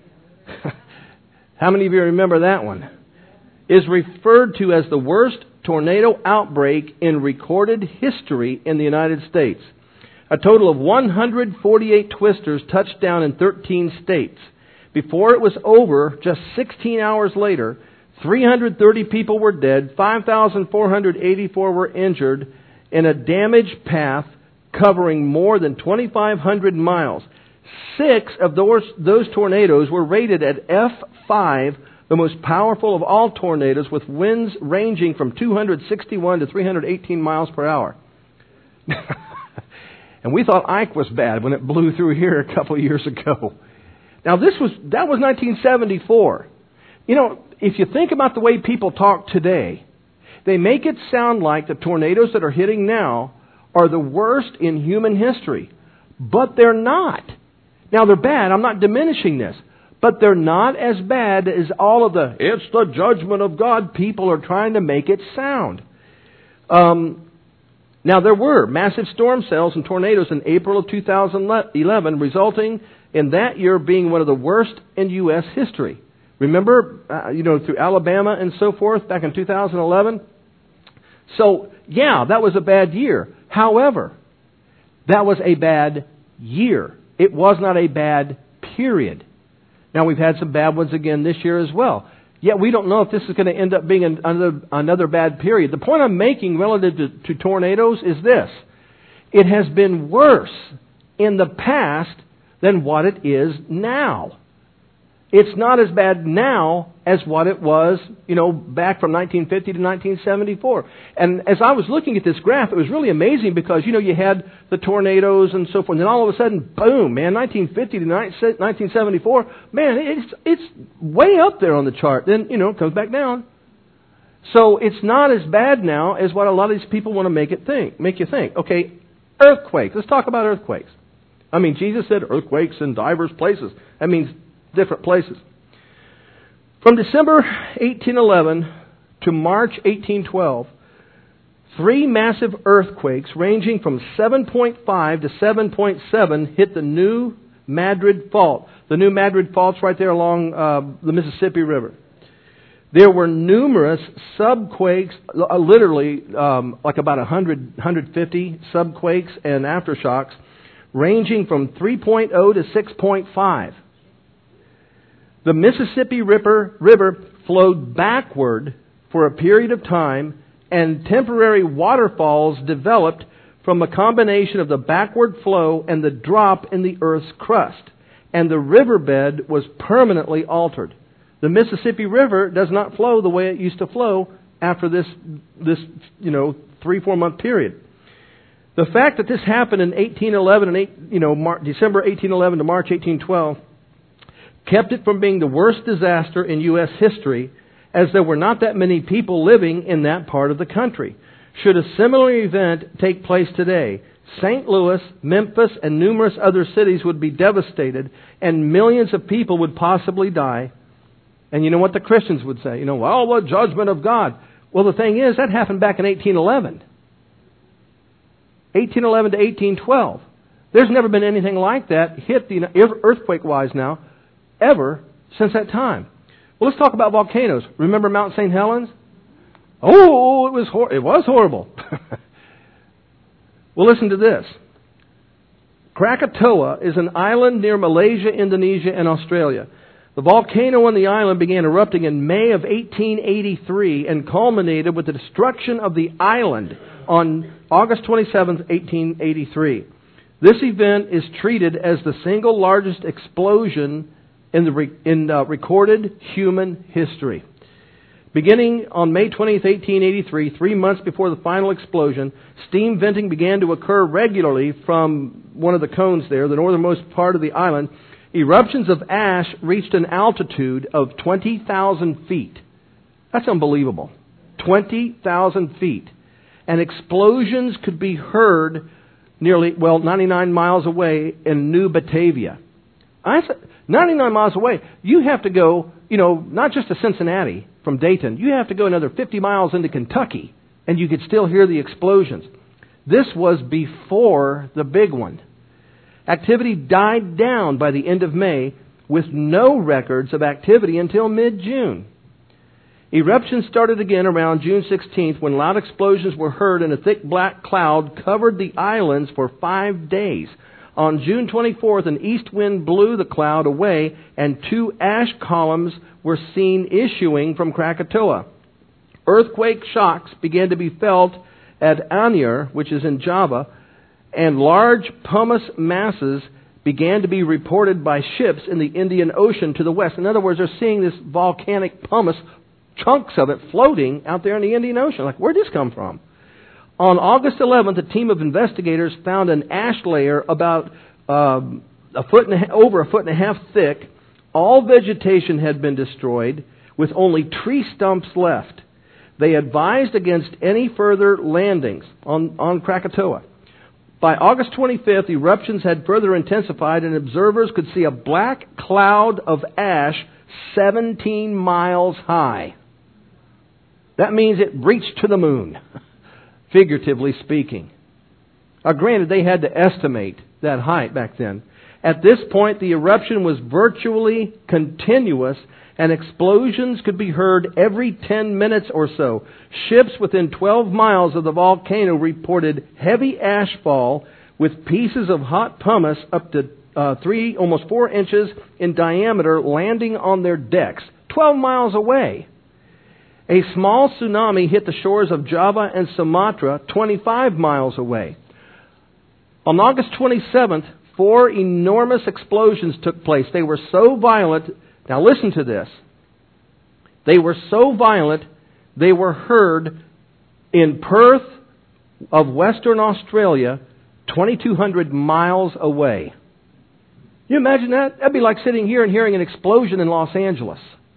How many of you remember that one? Is referred to as the worst tornado outbreak in recorded history in the United States. A total of one hundred forty-eight twisters touched down in thirteen states. Before it was over, just sixteen hours later, three hundred thirty people were dead, five thousand four hundred eighty-four were injured in a damaged path covering more than twenty-five hundred miles. Six of those, those tornadoes were rated at F five, the most powerful of all tornadoes, with winds ranging from two hundred sixty-one to three hundred eighteen miles per hour. And we thought Ike was bad when it blew through here a couple of years ago. Now this was that was nineteen seventy-four. You know, if you think about the way people talk today, they make it sound like the tornadoes that are hitting now are the worst in human history. But they're not. Now they're bad. I'm not diminishing this. But they're not as bad as all of the, it's the judgment of God, people are trying to make it sound. Um, now there were massive storm cells and tornadoes in April of two thousand eleven, resulting in that year being one of the worst in U S history. Remember, uh, you know, through Alabama and so forth back in two thousand eleven? So, yeah, that was a bad year. However, that was a bad year. It was not a bad period. Now, we've had some bad ones again this year as well. Yet we don't know if this is going to end up being another, another bad period. The point I'm making relative to, to tornadoes is this. It has been worse in the past than what it is now. It's not as bad now as what it was, you know, back from nineteen fifty to nineteen seventy-four. And as I was looking at this graph, it was really amazing because, you know, you had the tornadoes and so forth. And then all of a sudden, boom, man, nineteen fifty to nineteen seventy-four, man, it's it's way up there on the chart. Then, you know, it comes back down. So it's not as bad now as what a lot of these people want to make it think, make you think. Okay, earthquakes. Let's talk about earthquakes. I mean, Jesus said earthquakes in divers places. That means different places. From December eighteen eleven to March eighteen twelve, three massive earthquakes ranging from seven point five to seven point seven hit the New Madrid Fault. The New Madrid Fault's right there along uh, the Mississippi River. There were numerous subquakes, uh, literally um, like about one hundred, one hundred fifty subquakes and aftershocks, ranging from three point oh to six point five. The Mississippi River, River flowed backward for a period of time, and temporary waterfalls developed from a combination of the backward flow and the drop in the Earth's crust. And the riverbed was permanently altered. The Mississippi River does not flow the way it used to flow after this, this you know, three, four month period. The fact that this happened in eighteen eleven and eight, you know, Mar- December eighteen eleven to March eighteen twelve kept it from being the worst disaster in U S history, as there were not that many people living in that part of the country. Should a similar event take place today, Saint Louis, Memphis, and numerous other cities would be devastated, and millions of people would possibly die. And you know what the Christians would say? You know, well, the judgment of God. Well, the thing is, that happened back in eighteen eleven. eighteen eleven to eighteen twelve. There's never been anything like that hit the earthquake-wise now, ever since that time. Well, let's talk about volcanoes. Remember Mount Saint Helens? Oh, it was hor- it was horrible. Well, listen to this. Krakatoa is an island near Malaysia, Indonesia, and Australia. The volcano on the island began erupting in May of eighteen eighty-three and culminated with the destruction of the island on August twenty-seventh, eighteen eighty-three. This event is treated as the single largest explosion in the re- in uh, recorded human history. Beginning on May twentieth, eighteen eighty-three, three months before the final explosion, steam venting began to occur regularly from one of the cones there, the northernmost part of the island. Eruptions of ash reached an altitude of twenty thousand feet. That's unbelievable. twenty thousand feet. and explosions could be heard nearly, well, ninety-nine miles away in New Batavia. I said, ninety-nine miles away, you have to go, you know, not just to Cincinnati from Dayton, you have to go another fifty miles into Kentucky, and you could still hear the explosions. This was before the big one. Activity died down by the end of May, with no records of activity until mid-June. Eruptions started again around June sixteenth when loud explosions were heard and a thick black cloud covered the islands for five days. On June twenty-fourth, an east wind blew the cloud away and two ash columns were seen issuing from Krakatoa. Earthquake shocks began to be felt at Anyer, which is in Java, and large pumice masses began to be reported by ships in the Indian Ocean to the west. In other words, they're seeing this volcanic pumice, chunks of it floating out there in the Indian Ocean. Like, where'd this come from? On August eleventh, a team of investigators found an ash layer about um, a foot and a, over a foot and a half thick. All vegetation had been destroyed, with only tree stumps left. They advised against any further landings on, on Krakatoa. By August twenty-fifth, eruptions had further intensified, and observers could see a black cloud of ash seventeen miles high. That means it reached to the moon, figuratively speaking. Now, granted, they had to estimate that height back then. At this point, the eruption was virtually continuous, and explosions could be heard every ten minutes or so. Ships within twelve miles of the volcano reported heavy ashfall with pieces of hot pumice up to uh, three, almost four inches in diameter landing on their decks, twelve miles away. A small tsunami hit the shores of Java and Sumatra, twenty-five miles away. On August twenty-seventh, four enormous explosions took place. They were so violent. Now listen to this. They were so violent, they were heard in Perth of Western Australia, twenty-two hundred miles away. Can you imagine that? That'd be like sitting here and hearing an explosion in Los Angeles.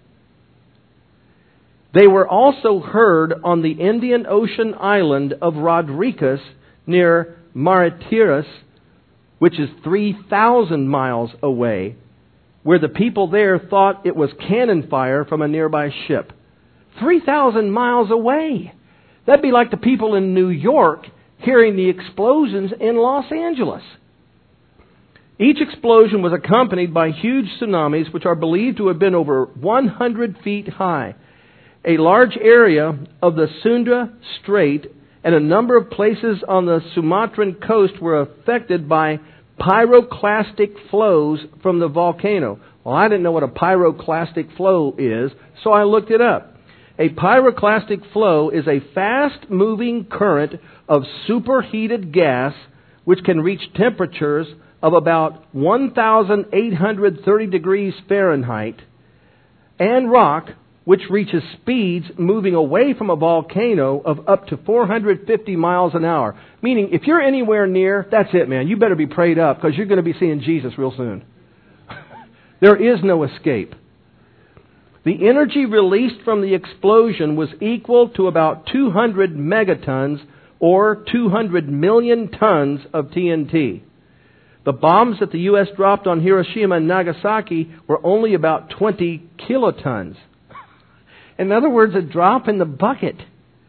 They were also heard on the Indian Ocean island of Rodrigues near Mauritius, which is three thousand miles away, where the people there thought it was cannon fire from a nearby ship. three thousand miles away. That'd be like the people in New York hearing the explosions in Los Angeles. Each explosion was accompanied by huge tsunamis, which are believed to have been over one hundred feet high. A large area of the Sunda Strait and a number of places on the Sumatran coast were affected by pyroclastic flows from the volcano. Well, I didn't know what a pyroclastic flow is, so I looked it up. A pyroclastic flow is a fast-moving current of superheated gas which can reach temperatures of about one thousand eight hundred thirty degrees Fahrenheit, and rock which reaches speeds moving away from a volcano of up to four hundred fifty miles an hour. Meaning, if you're anywhere near, that's it, man. You better be prayed up because you're going to be seeing Jesus real soon. There is no escape. The energy released from the explosion was equal to about two hundred megatons or two hundred million tons of T N T. The bombs that the U S dropped on Hiroshima and Nagasaki were only about twenty kilotons. In other words, a drop in the bucket.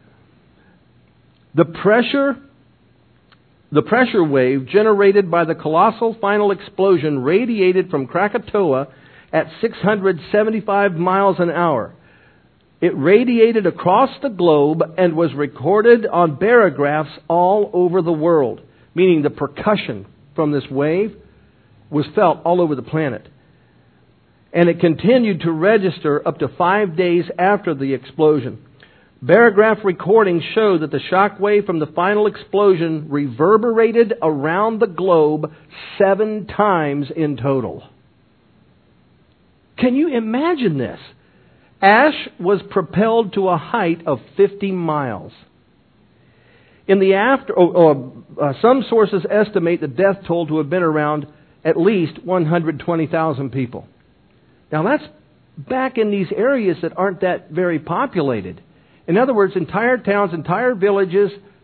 The pressure, the pressure wave generated by the colossal final explosion radiated from Krakatoa at six hundred seventy-five miles an hour. It radiated across the globe and was recorded on barographs all over the world, meaning the percussion from this wave was felt all over the planet. And it continued to register up to five days after the explosion. Barograph recordings show that the shock wave from the final explosion reverberated around the globe seven times in total. Can you imagine this? Ash was propelled to a height of fifty miles. In the after, oh, oh, uh, some sources estimate the death toll to have been around at least one hundred twenty thousand people. Now that's back in these areas that aren't that very populated. In other words, entire towns, entire villages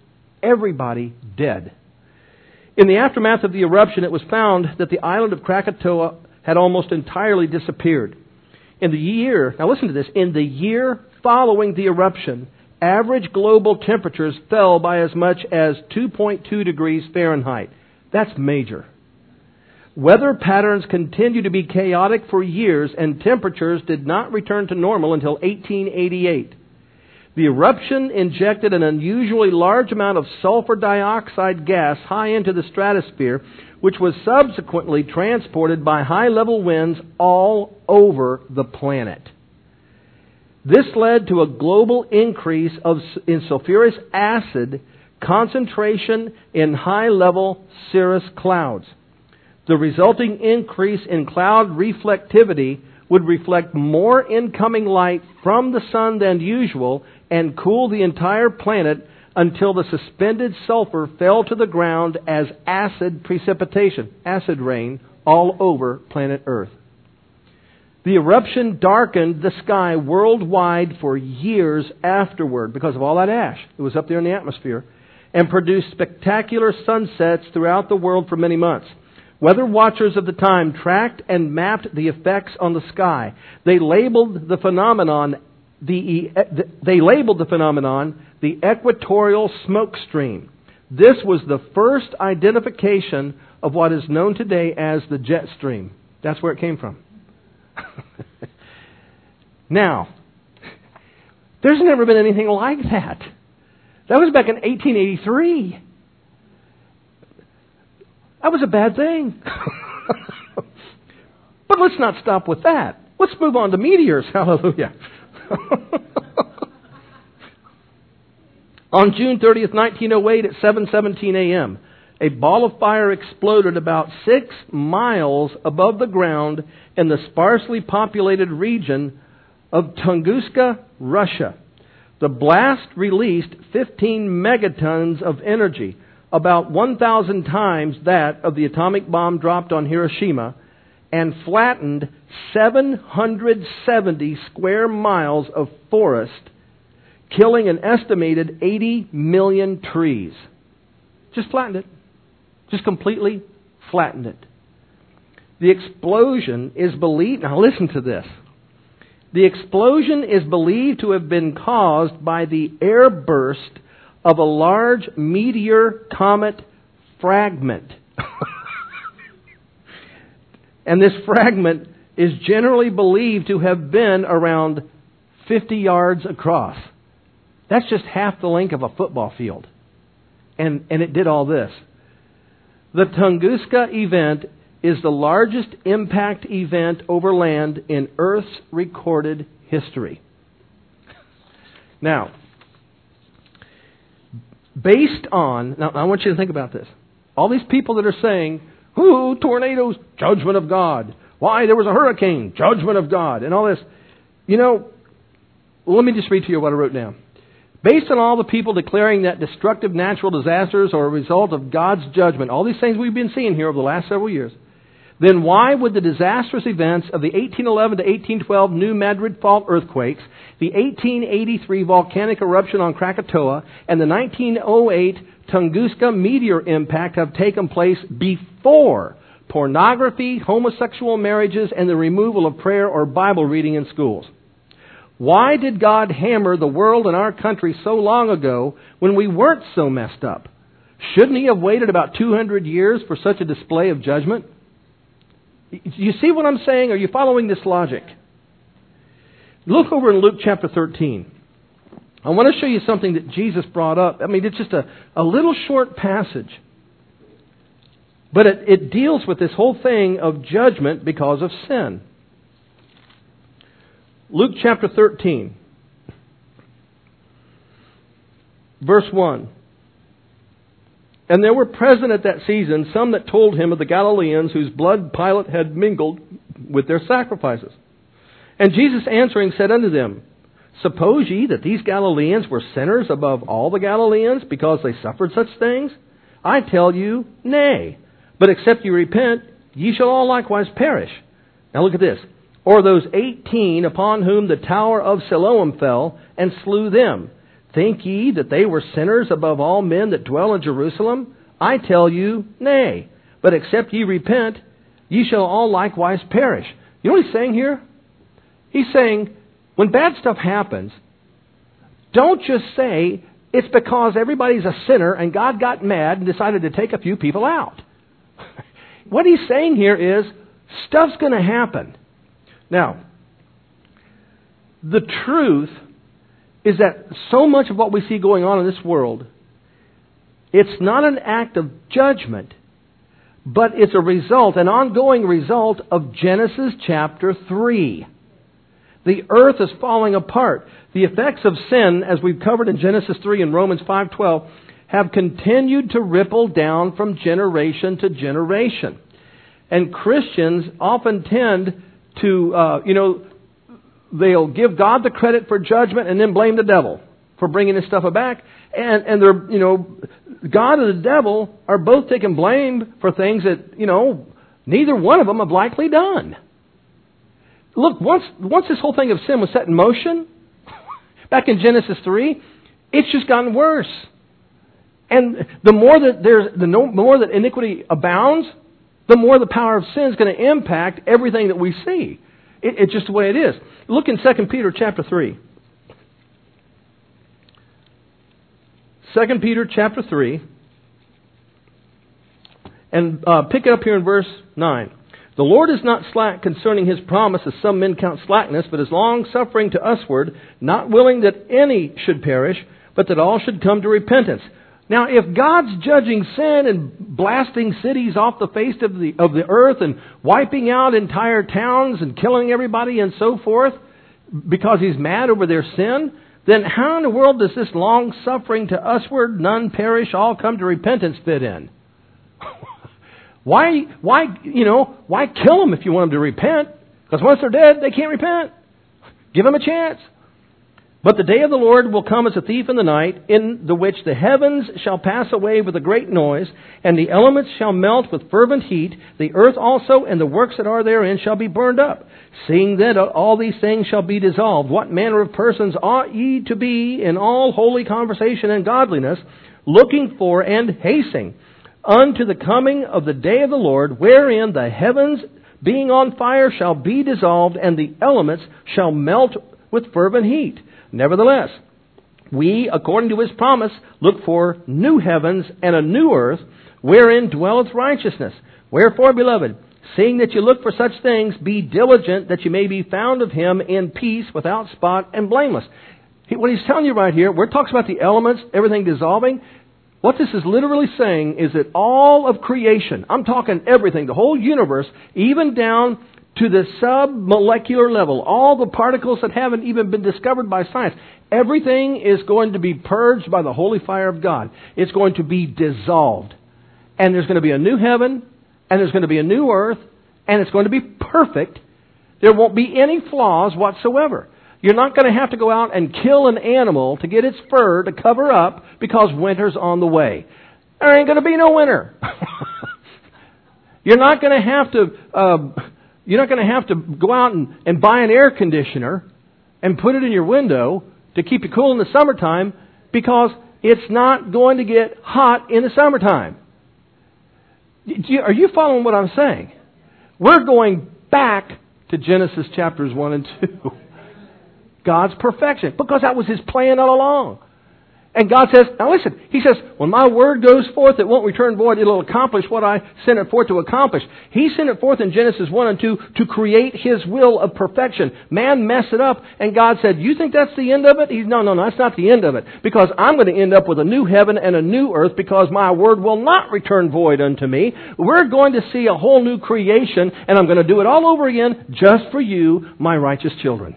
everybody dead. In the aftermath of the eruption, it was found that the island of Krakatoa had almost entirely disappeared. In the year, now listen to this, in the year following the eruption, average global temperatures fell by as much as two point two degrees Fahrenheit. That's major. Weather patterns continued to be chaotic for years, and temperatures did not return to normal until eighteen eighty-eight. The eruption injected an unusually large amount of sulfur dioxide gas high into the stratosphere, which was subsequently transported by high-level winds all over the planet. This led to a global increase of in sulfurous acid concentration in high-level cirrus clouds. The resulting increase in cloud reflectivity would reflect more incoming light from the sun than usual and cool the entire planet until the suspended sulfur fell to the ground as acid precipitation, acid rain, all over planet Earth. The eruption darkened the sky worldwide for years afterward because of all that ash that was up there in the atmosphere, and produced spectacular sunsets throughout the world for many months. Weather watchers of the time tracked and mapped the effects on the sky. They labeled the phenomenon the they labeled the phenomenon the equatorial smoke stream. This was the first identification of what is known today as the jet stream. That's where it came from. Now, there's never been anything like that. That was back in eighteen eighty-three. That was a bad thing. But let's not stop with that. Let's move on to meteors. Hallelujah. On June thirtieth, nineteen oh eight, at seven seventeen a.m., a ball of fire exploded about six miles above the ground in the sparsely populated region of Tunguska, Russia. The blast released fifteen megatons of energy, about one thousand times that of the atomic bomb dropped on Hiroshima, and flattened seven hundred seventy square miles of forest, killing an estimated eighty million trees. Just flattened it. Just completely flattened it. The explosion is believed... Now listen to this. The explosion is believed to have been caused by the airburst of a large meteor comet fragment. And this fragment is generally believed to have been around fifty yards across. That's just half the length of a football field. And, and it did all this. The Tunguska event is the largest impact event over land in Earth's recorded history. Now, based on... Now, I want you to think about this. All these people that are saying, ooh, tornadoes, judgment of God. Why, there was a hurricane, judgment of God, and all this. You know, let me just read to you what I wrote down. Based on all the people declaring that destructive natural disasters are a result of God's judgment, all these things we've been seeing here over the last several years, then why would the disastrous events of the eighteen eleven to eighteen twelve New Madrid Fault earthquakes, the eighteen eighty-three volcanic eruption on Krakatoa, and the nineteen oh eight Tunguska meteor impact have taken place before pornography, homosexual marriages, and the removal of prayer or Bible reading in schools? Why did God hammer the world and our country so long ago when we weren't so messed up? Shouldn't He have waited about two hundred years for such a display of judgment? You see what I'm saying? Are you following this logic? Look over in Luke chapter thirteen. I want to show you something that Jesus brought up. I mean, it's just a, a little short passage. But it, it deals with this whole thing of judgment because of sin. Luke chapter thirteen, verse one. And there were present at that season some that told him of the Galileans whose blood Pilate had mingled with their sacrifices. And Jesus answering said unto them, Suppose ye that these Galileans were sinners above all the Galileans because they suffered such things? I tell you, nay. But except ye repent, ye shall all likewise perish. Now look at this. Or those eighteen upon whom the tower of Siloam fell and slew them. Think ye that they were sinners above all men that dwell in Jerusalem? I tell you, nay. But except ye repent, ye shall all likewise perish. You know what he's saying here? He's saying, when bad stuff happens, don't just say it's because everybody's a sinner and God got mad and decided to take a few people out. What he's saying here is, stuff's going to happen. Now, the truth is that so much of what we see going on in this world, it's not an act of judgment, but it's a result, an ongoing result of Genesis chapter three. The earth is falling apart. The effects of sin, as we've covered in Genesis three and Romans five twelve, have continued to ripple down from generation to generation. And Christians often tend to, uh, you know, they'll give God the credit for judgment and then blame the devil for bringing this stuff back. And, and they're, you know, God and the devil are both taking blame for things that, you know, neither one of them have likely done. Look, once once this whole thing of sin was set in motion, back in Genesis three, it's just gotten worse. And the more that there's the more that iniquity abounds, the more the power of sin is going to impact everything that we see. It, it's just the way it is. Look in Second Peter chapter three. Second Peter chapter three, and uh, pick it up here in verse nine. The Lord is not slack concerning His promise, as some men count slackness, but is long-suffering to usward, not willing that any should perish, but that all should come to repentance. Now, if God's judging sin and blasting cities off the face of the of the earth and wiping out entire towns and killing everybody and so forth because He's mad over their sin, then how in the world does this long-suffering to usward, none perish, all come to repentance fit in? Why, why, you know, why kill them if you want them to repent? Because once they're dead, they can't repent. Give them a chance. But the day of the Lord will come as a thief in the night, in the which the heavens shall pass away with a great noise, and the elements shall melt with fervent heat. The earth also and the works that are therein shall be burned up. Seeing then all these things shall be dissolved, what manner of persons ought ye to be in all holy conversation and godliness, looking for and hasting unto the coming of the day of the Lord, wherein the heavens being on fire shall be dissolved, and the elements shall melt with fervent heat. Nevertheless, we, according to His promise, look for new heavens and a new earth, wherein dwelleth righteousness. Wherefore, beloved, seeing that you look for such things, be diligent that you may be found of Him in peace, without spot, and blameless. What He's telling you right here, where it talks about the elements, everything dissolving, what this is literally saying is that all of creation, I'm talking everything, the whole universe, even down to the sub-molecular level, all the particles that haven't even been discovered by science, everything is going to be purged by the holy fire of God. It's going to be dissolved. And there's going to be a new heaven, and there's going to be a new earth, and it's going to be perfect. There won't be any flaws whatsoever. You're not going to have to go out and kill an animal to get its fur to cover up because winter's on the way. There ain't going to be no winter. You're not going to have to... Uh, You're not going to have to go out and, and buy an air conditioner and put it in your window to keep you cool in the summertime because it's not going to get hot in the summertime. Are you following what I'm saying? We're going back to Genesis chapters one and two. God's perfection, because that was His plan all along. And God says, now listen, He says, when my word goes forth, it won't return void. It'll accomplish what I sent it forth to accomplish. He sent it forth in Genesis one and two to create His will of perfection. Man messed it up, and God said, you think that's the end of it? He's, no, no, no, that's not the end of it. Because I'm going to end up with a new heaven and a new earth because my word will not return void unto me. We're going to see a whole new creation, and I'm going to do it all over again just for you, my righteous children.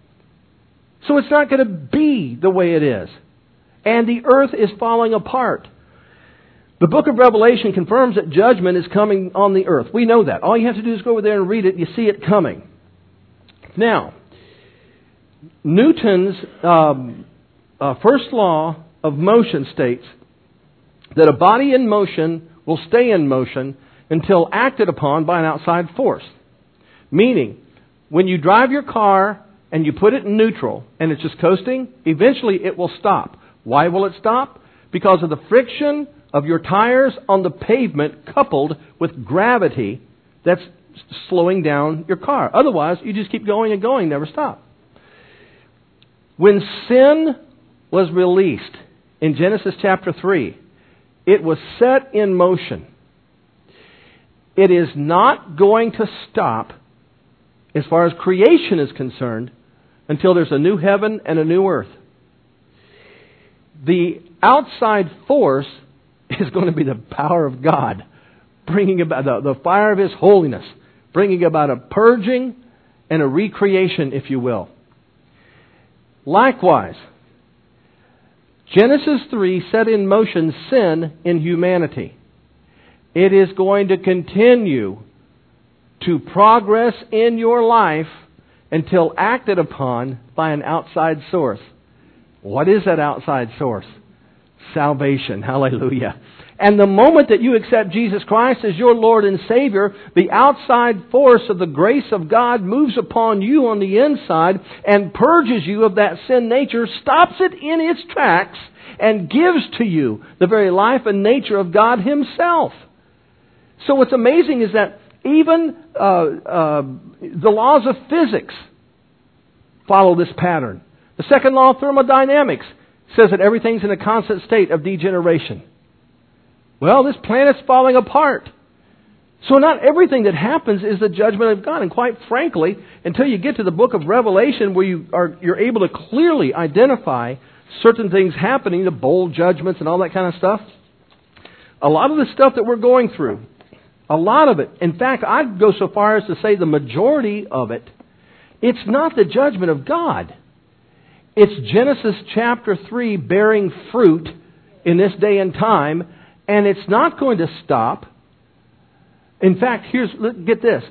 So it's not going to be the way it is. And the earth is falling apart. The book of Revelation confirms that judgment is coming on the earth. We know that. All you have to do is go over there and read it. You see it coming. Now, Newton's um, uh, first law of motion states that a body in motion will stay in motion until acted upon by an outside force. Meaning, when you drive your car and you put it in neutral and it's just coasting, eventually it will stop. Why will it stop? Because of the friction of your tires on the pavement coupled with gravity that's slowing down your car. Otherwise, you just keep going and going, never stop. When sin was released in Genesis chapter three, it was set in motion. It is not going to stop as far as creation is concerned until there's a new heaven and a new earth. The outside force is going to be the power of God, bringing about the, the fire of His holiness, bringing about a purging and a recreation, if you will. Likewise, Genesis three set in motion sin in humanity. It is going to continue to progress in your life until acted upon by an outside source. What is that outside source? Salvation. Hallelujah. And the moment that you accept Jesus Christ as your Lord and Savior, the outside force of the grace of God moves upon you on the inside and purges you of that sin nature, stops it in its tracks, and gives to you the very life and nature of God Himself. So what's amazing is that even uh, uh, the laws of physics follow this pattern. The second law of thermodynamics says that everything's in a constant state of degeneration. Well, this planet's falling apart. So not everything that happens is the judgment of God. And quite frankly, until you get to the book of Revelation where you are, you're able to clearly identify certain things happening, the bowl judgments and all that kind of stuff, a lot of the stuff that we're going through, a lot of it, in fact, I'd go so far as to say the majority of it, it's not the judgment of God. It's Genesis chapter three bearing fruit in this day and time, and it's not going to stop. In fact, here's, get this.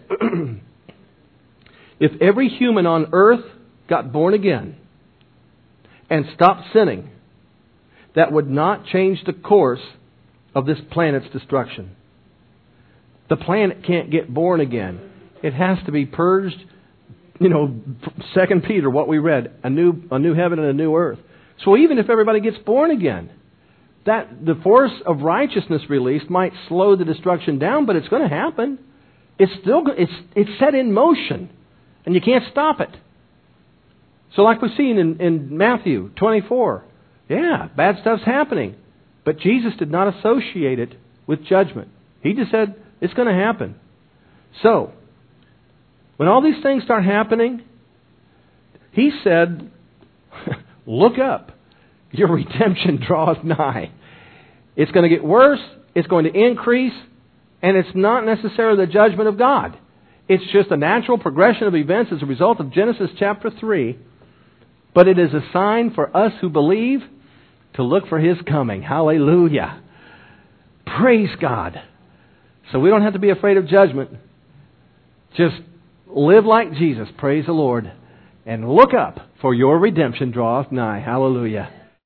If every human on earth got born again and stopped sinning, that would not change the course of this planet's destruction. The planet can't get born again. It has to be purged. You know, Second Peter, what we read, a new a new heaven and a new earth. So even if everybody gets born again, that the force of righteousness released might slow the destruction down, but it's going to happen. It's still it's it's set in motion, and you can't stop it. So like we've seen in, in Matthew twenty-four, yeah, bad stuff's happening, but Jesus did not associate it with judgment. He just said it's going to happen. So when all these things start happening, He said, look up. Your redemption draweth nigh. It's going to get worse. It's going to increase. And it's not necessarily the judgment of God. It's just a natural progression of events as a result of Genesis chapter three. But it is a sign for us who believe to look for His coming. Hallelujah. Praise God. So we don't have to be afraid of judgment. Just live like Jesus, praise the Lord, and look up, for your redemption draweth nigh. Hallelujah.